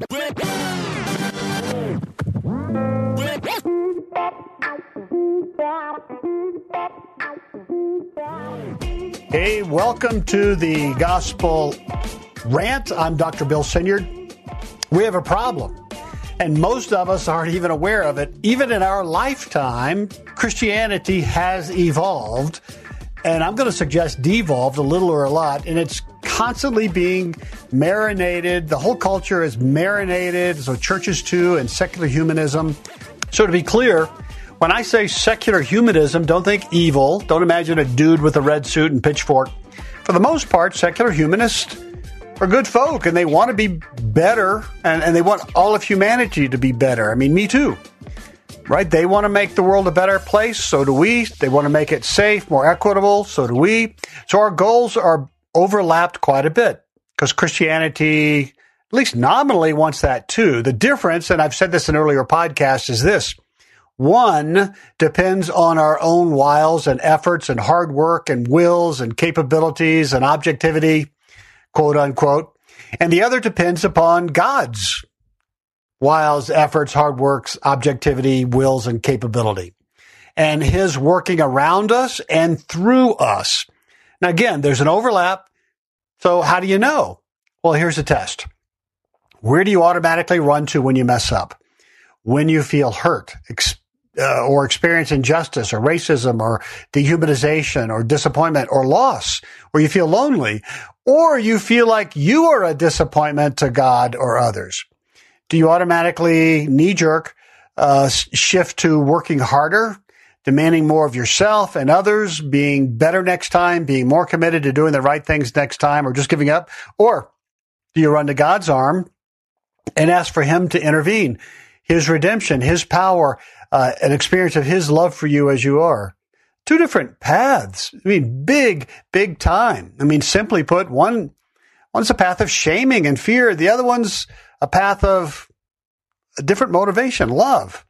Hey, welcome to the Gospel Rant. I'm Dr. Bill Sinyard. We have a problem, and most of us aren't even aware of it. Even in our lifetime, Christianity has evolved, and I'm going to suggest devolved a little or a lot, and it's constantly being marinated. The whole culture is marinated, so churches too, and secular humanism. So to be clear, when I say secular humanism, don't think evil. Don't imagine a dude with a red suit and pitchfork. For the most part, secular humanists are good folk, and they want to be better, and they want all of humanity to be better. I mean, me too, right? They want to make the world a better place. So do we. They want to make it safe, more equitable. So do we. So our goals are overlapped quite a bit because Christianity, at least nominally, wants that too. The difference, and I've said this in earlier podcasts, is this. One depends on our own wiles and efforts and hard work and wills and capabilities and objectivity, quote unquote. And the other depends upon God's wiles, efforts, hard works, objectivity, wills, and capability, and his working around us and through us. Now, again, there's an overlap. So how do you know? Well, here's a test. Where do you automatically run to when you mess up? When you feel hurt, or experience injustice or racism or dehumanization or disappointment or loss, or you feel lonely, or you feel like you are a disappointment to God or others. Do you automatically knee-jerk shift to working harder, demanding more of yourself and others, being better next time, being more committed to doing the right things next time, or just giving up? Or do you run to God's arm and ask for him to intervene, his redemption, his power, an experience of his love for you as you are? Two different paths. I mean, big time. I mean, simply put, one's a path of shaming and fear. The other one's a path of a different motivation, love.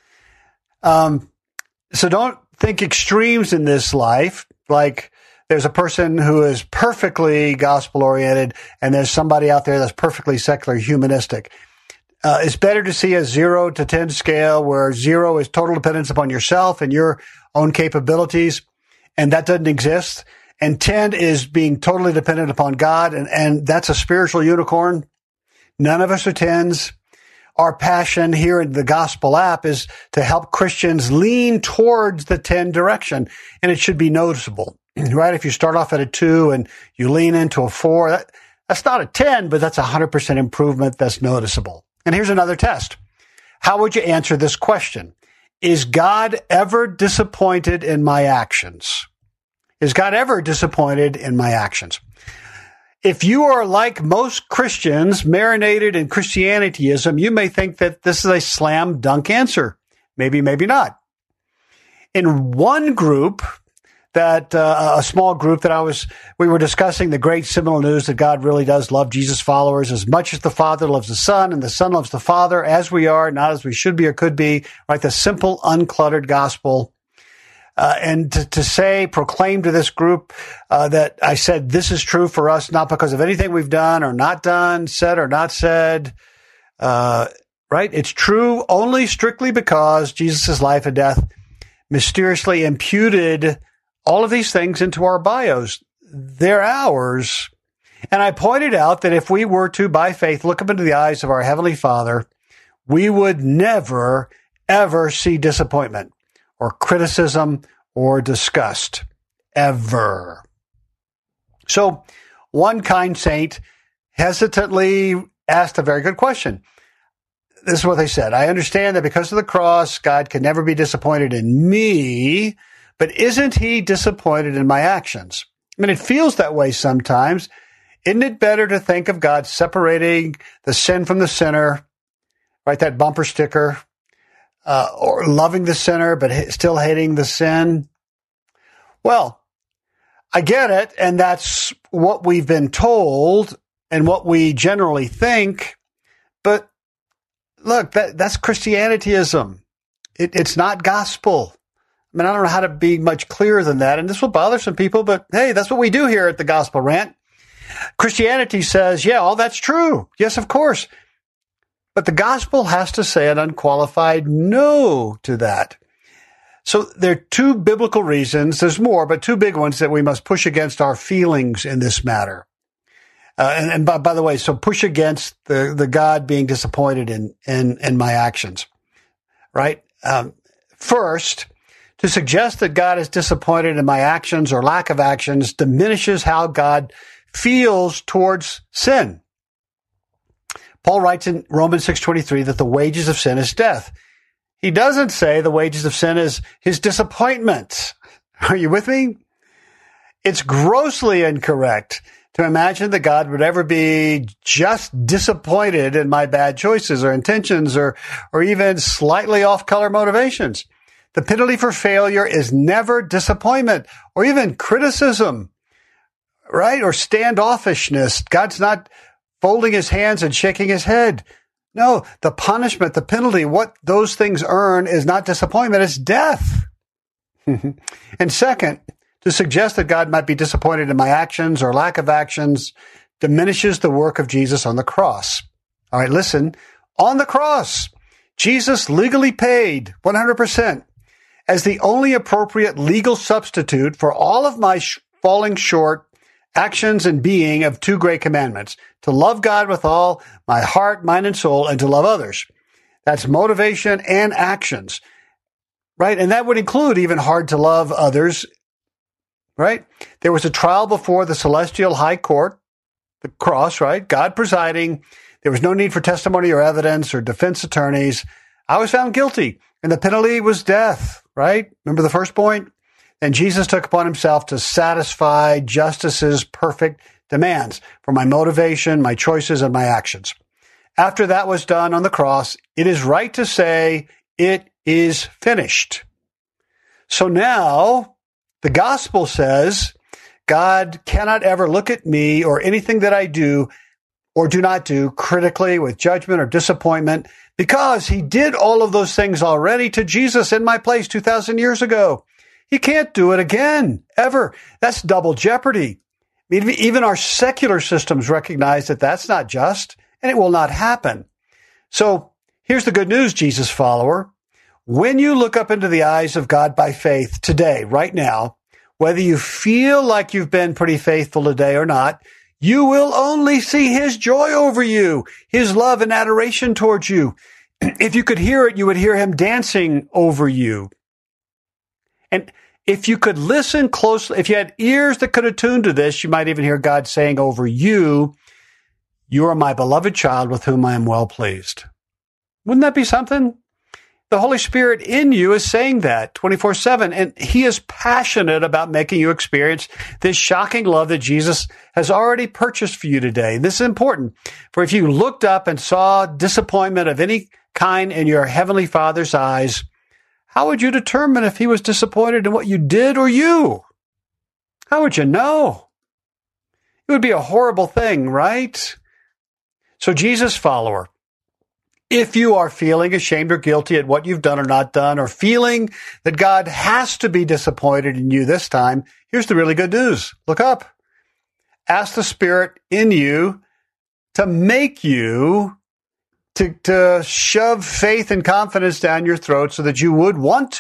So don't think extremes in this life, like there's a person who is perfectly gospel-oriented and there's somebody out there that's perfectly secular humanistic. It's better to see a 0 to 10 scale where 0 is total dependence upon yourself and your own capabilities, and that doesn't exist. And 10 is being totally dependent upon God, and that's a spiritual unicorn. None of us are 10s. Our passion here in the Gospel app is to help Christians lean towards the 10 direction, and it should be noticeable, right? If you start off at a 2 and you lean into a 4, that's not a 10, but that's 100% improvement that's noticeable. And here's another test. How would you answer this question? Is God ever disappointed in my actions? Is God ever disappointed in my actions? If you are like most Christians, marinated in Christianityism, you may think that this is a slam dunk answer. Maybe, maybe not. In one group, a small group that we were discussing the great seminal news that God really does love Jesus followers as much as the Father loves the Son, and the Son loves the Father as we are, not as we should be or could be, right? The simple, uncluttered gospel. And to proclaim to this group that I said this is true for us, not because of anything we've done or not done, said or not said, right? It's true only strictly because Jesus' life and death mysteriously imputed all of these things into our bios. They're ours. And I pointed out that if we were to, by faith, look up into the eyes of our Heavenly Father, we would never, ever see disappointment or criticism or disgust. Ever. So one kind saint hesitantly asked a very good question. This is what they said. I understand that because of the cross, God can never be disappointed in me, but isn't he disappointed in my actions? I mean, it feels that way sometimes. Isn't it better to think of God separating the sin from the sinner, right? That bumper sticker, or loving the sinner, but still hating the sin? Well, I get it. And that's what we've been told and what we generally think. But look, that's Christianityism. It's not gospel. I mean, I don't know how to be much clearer than that. And this will bother some people, but hey, that's what we do here at the Gospel Rant. Christianity says, yeah, all that's true. Yes, of course. But the gospel has to say an unqualified no to that. So there are two biblical reasons. There's more, but two big ones that we must push against our feelings in this matter. And by the way, so push against the God being disappointed in my actions, right? First, to suggest that God is disappointed in my actions or lack of actions diminishes how God feels towards sin. Paul writes in Romans 6:23 that the wages of sin is death. He doesn't say the wages of sin is his disappointment. Are you with me? It's grossly incorrect to imagine that God would ever be just disappointed in my bad choices or intentions or even slightly off-color motivations. The penalty for failure is never disappointment or even criticism, right? Or standoffishness. God's not folding his hands and shaking his head. No, the punishment, the penalty, what those things earn is not disappointment, it's death. And second, to suggest that God might be disappointed in my actions or lack of actions diminishes the work of Jesus on the cross. All right, listen. On the cross, Jesus legally paid 100% as the only appropriate legal substitute for all of my falling short actions and being of two great commandments, to love God with all my heart, mind, and soul, and to love others. That's motivation and actions, right? And that would include even hard to love others, right? There was a trial before the celestial high court, the cross, right? God presiding. There was no need for testimony or evidence or defense attorneys. I was found guilty, and the penalty was death, right? Remember the first point? And Jesus took upon himself to satisfy justice's perfect demands for my motivation, my choices, and my actions. After that was done on the cross, it is right to say it is finished. So now the gospel says God cannot ever look at me or anything that I do or do not do critically with judgment or disappointment because he did all of those things already to Jesus in my place 2,000 years ago. He can't do it again, ever. That's double jeopardy. Even our secular systems recognize that that's not just, and it will not happen. So here's the good news, Jesus follower. When you look up into the eyes of God by faith today, right now, whether you feel like you've been pretty faithful today or not, you will only see his joy over you, his love and adoration towards you. If you could hear it, you would hear him dancing over you. And if you could listen closely, if you had ears that could attune to this, you might even hear God saying over you, you are my beloved child with whom I am well pleased. Wouldn't that be something? The Holy Spirit in you is saying that 24/7, and he is passionate about making you experience this shocking love that Jesus has already purchased for you today. This is important, for if you looked up and saw disappointment of any kind in your Heavenly Father's eyes, how would you determine if he was disappointed in what you did or you? How would you know? It would be a horrible thing, right? So Jesus follower, if you are feeling ashamed or guilty at what you've done or not done, or feeling that God has to be disappointed in you this time, here's the really good news. Look up. Ask the Spirit in you to make you to shove faith and confidence down your throat so that you would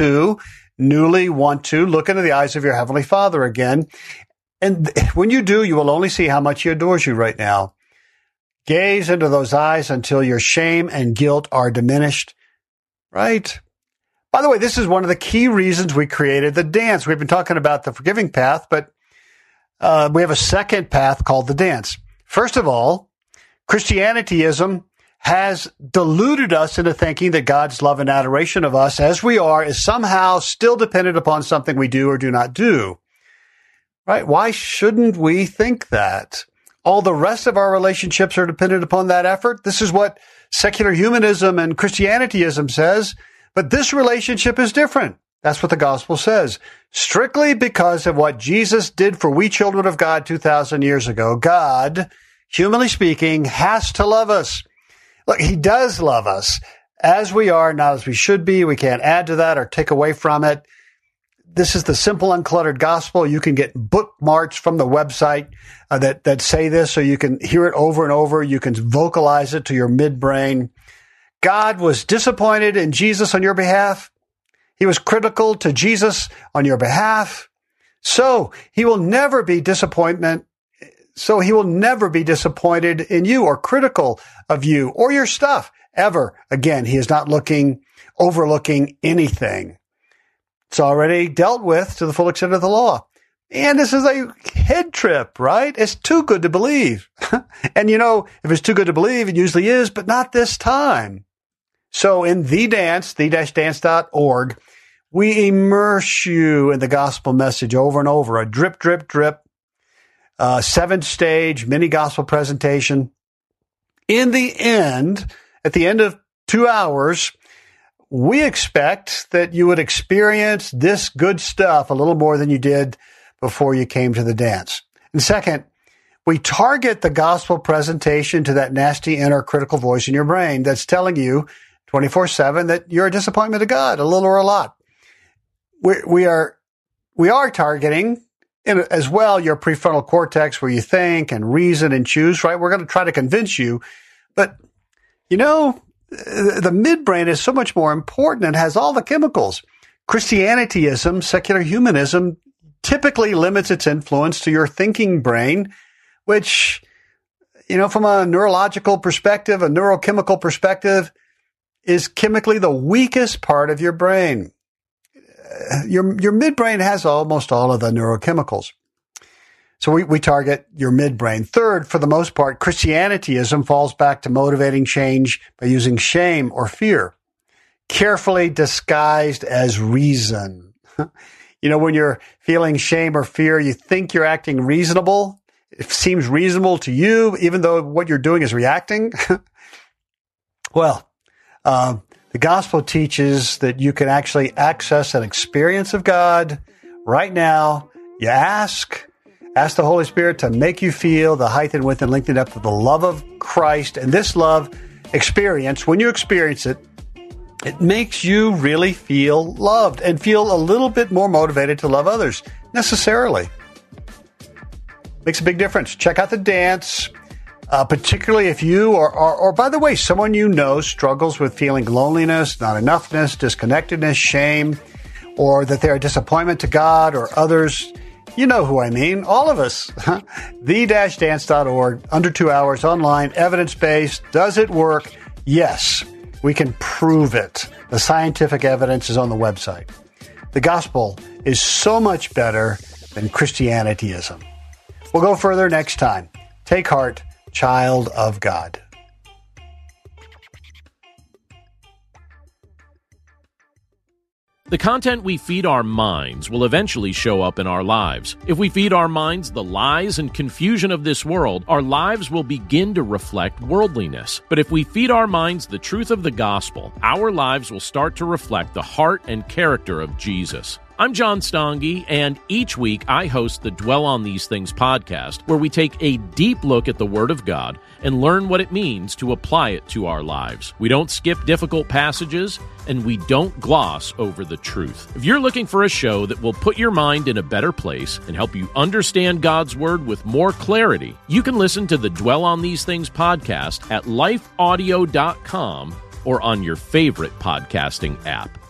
newly want to look into the eyes of your Heavenly Father again. And when you do, you will only see how much he adores you right now. Gaze into those eyes until your shame and guilt are diminished, right? By the way, this is one of the key reasons we created the dance. We've been talking about the forgiving path, but we have a second path called the dance. First of all, Christianityism has deluded us into thinking that God's love and adoration of us as we are is somehow still dependent upon something we do or do not do. Right? Why shouldn't we think that? All the rest of our relationships are dependent upon that effort. This is what secular humanism and Christianityism says, but this relationship is different. That's what the gospel says. Strictly because of what Jesus did for we children of God 2,000 years ago, God, humanly speaking, has to love us. Look, he does love us as we are, not as we should be. We can't add to that or take away from it. This is the simple, uncluttered gospel. You can get bookmarks from the website that say this, so you can hear it over and over. You can vocalize it to your midbrain. God was disappointed in Jesus on your behalf. He was critical to Jesus on your behalf. So he will never be disappointed in you or critical of you or your stuff ever again. He is not overlooking anything. It's already dealt with to the full extent of the law. And this is a head trip, right? It's too good to believe. And if it's too good to believe, it usually is, but not this time. So in the-dance.org, we immerse you in the gospel message over and over, a drip, drip, drip, 7-stage mini gospel presentation. In the end, at the end of 2 hours, we expect that you would experience this good stuff a little more than you did before you came to the dance. And second, we target the gospel presentation to that nasty inner critical voice in your brain that's telling you 24/7 that you're a disappointment to God, a little or a lot. We are targeting as well your prefrontal cortex where you think and reason and choose, right? We're going to try to convince you. But, the midbrain is so much more important and has all the chemicals. Christianityism, secular humanism, typically limits its influence to your thinking brain, which, from a neurological perspective, a neurochemical perspective, is chemically the weakest part of your brain. Your midbrain has almost all of the neurochemicals. So we target your midbrain. Third, for the most part, Christianityism falls back to motivating change by using shame or fear, carefully disguised as reason. When you're feeling shame or fear, you think you're acting reasonable. It seems reasonable to you, even though what you're doing is reacting. Well, the gospel teaches that you can actually access an experience of God right now. You ask the Holy Spirit to make you feel the height and width and length and depth of the love of Christ. And this love experience, when you experience it, it makes you really feel loved and feel a little bit more motivated to love others, necessarily. Makes a big difference. Check out the dance. Particularly if you or by the way, someone struggles with feeling loneliness, not enoughness, disconnectedness, shame, or that they're a disappointment to God or others. You know who I mean. All of us. The-dance.org, under 2 hours, online, evidence-based. Does it work? Yes, we can prove it. The scientific evidence is on the website. The gospel is so much better than Christianityism. We'll go further next time. Take heart, child of God. The content we feed our minds will eventually show up in our lives. If we feed our minds the lies and confusion of this world, our lives will begin to reflect worldliness. But if we feed our minds the truth of the gospel, our lives will start to reflect the heart and character of Jesus. I'm John Stange, and each week I host the Dwell on These Things podcast, where we take a deep look at the Word of God and learn what it means to apply it to our lives. We don't skip difficult passages, and we don't gloss over the truth. If you're looking for a show that will put your mind in a better place and help you understand God's Word with more clarity, you can listen to the Dwell on These Things podcast at lifeaudio.com or on your favorite podcasting app.